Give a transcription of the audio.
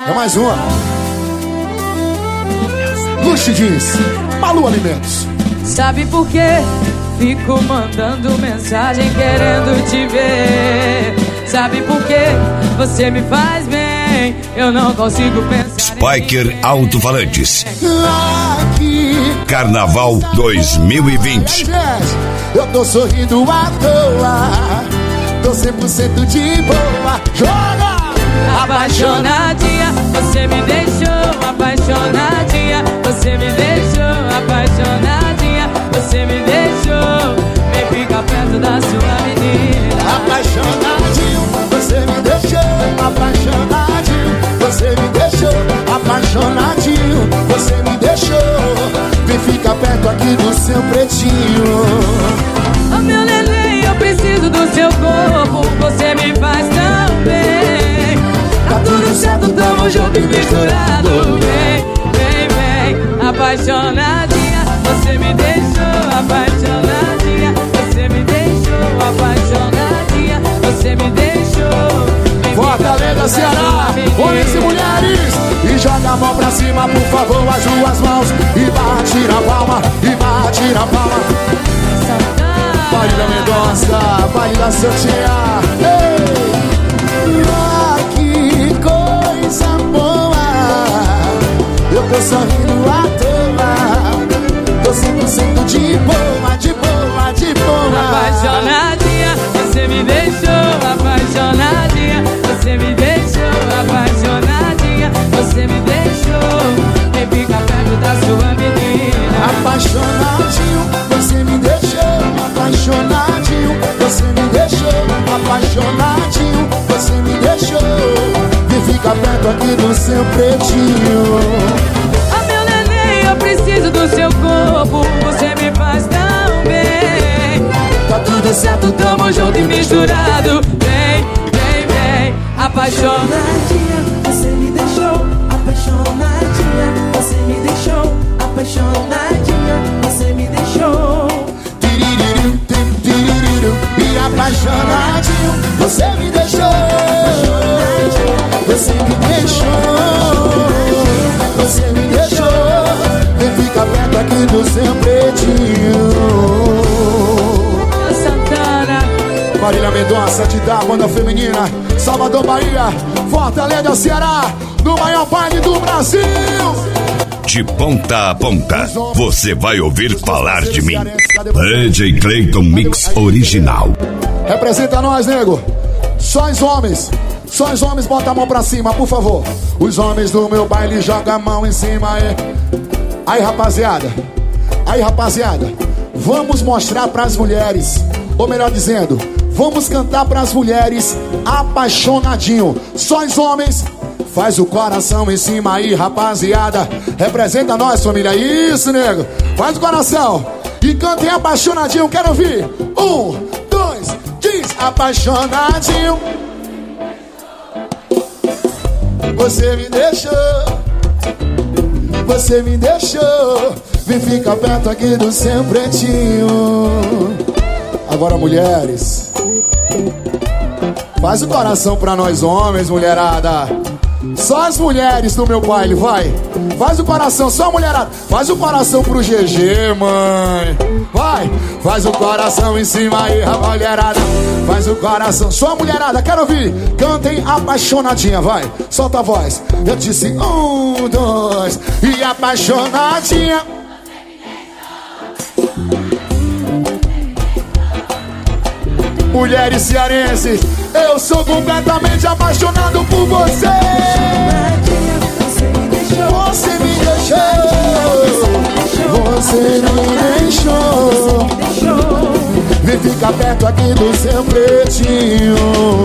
É mais uma. Luxo Jeans, Malu Alimentos. Sabe por quê? Fico mandando mensagem querendo te ver. Sabe por quê? Você me faz bem. Eu não consigo pensar. Spiker Alto-Falantes. Aqui. Carnaval 2020. Eu tô sorrindo à toa. Tô 100% de boa. Joga! Apaixonadinha, você me deixou. Apaixonadinha, você me deixou. Apaixonadinha, você me deixou. Vem ficar perto da sua menina. Apaixonadinho, você me deixou. Apaixonadinho, você me deixou. Apaixonadinho, você me deixou. Vem ficar perto aqui do seu pretinho. Oh meu neném, eu preciso do seu corpo. Você me faz tão bem. Tá tudo certo, tamo junto e misturado. Vem, vem, vem. Apaixonadinha, você me deixou. Apaixonadinha, você me deixou. Apaixonadinha, você me deixou. Fortaleza, Ceará, homens e mulheres. E joga a mão pra cima, por favor, as duas mãos. E bate na palma, e bate na palma. Baile da Mendonça, baile da Santinha. Ei! Ah, que coisa boa. Eu tô sorrindo à toa. Tô 100% de boa, de boa, de boa. Apaixonadinha, você me deixou. Apaixonadinha, você me deixou. Apaixonadinha, você me deixou. Vem ficar perto da sua menina. Apaixonadinho, você me deixou. Apaixonadinho, você me deixou. Apaixonadinho, você me deixou. Vem ficar perto aqui do seu pretinho. Oh meu neném, eu preciso do seu corpo. Você me faz tão bem. Tá tudo certo, tamo junto e misturado. Vem, vem, vem. Apaixonadinha, você me deixou. Apaixonadinha, você me deixou. Apaixonadinha, você me deixou. E apaixonadinho, você me deixou. Você me deixou. Você me deixou. Vem ficar perto aqui do seu pretinho. Santana, Marília Mendonça, de da banda feminina, Salvador, Bahia, Fortaleza, Ceará, no maior baile do Brasil. De ponta a ponta, você vai ouvir falar de mim. DJ Clayton Mix Original. Representa nós, nego. Só os homens, bota a mão pra cima, por favor. Os homens do meu baile jogam a mão em cima aí. Aí, rapaziada, vamos mostrar pras mulheres, ou melhor dizendo, vamos cantar pras mulheres apaixonadinho. Só os homens. Faz o coração em cima aí, rapaziada. Representa nós, família. Isso, nego. Faz o coração. E cantem apaixonadinho. Quero ouvir. 1, 2, diz apaixonadinho. Você me deixou. Você me deixou. Vem ficar perto aqui do seu pretinho. Agora, mulheres, faz o coração pra nós homens, mulherada. Só as mulheres do meu baile, vai. Faz o coração, só a mulherada. Faz o coração pro GG, mãe. Vai, faz o coração em cima aí, a mulherada. Faz o coração, só a mulherada, quero ouvir. Cantem apaixonadinha, vai. Solta a voz. Eu disse 1, 2 e apaixonadinha. Mulheres cearenses, eu sou completamente apaixonado por você. Você me deixou. Você me deixou. Vem ficar perto aqui do seu pretinho.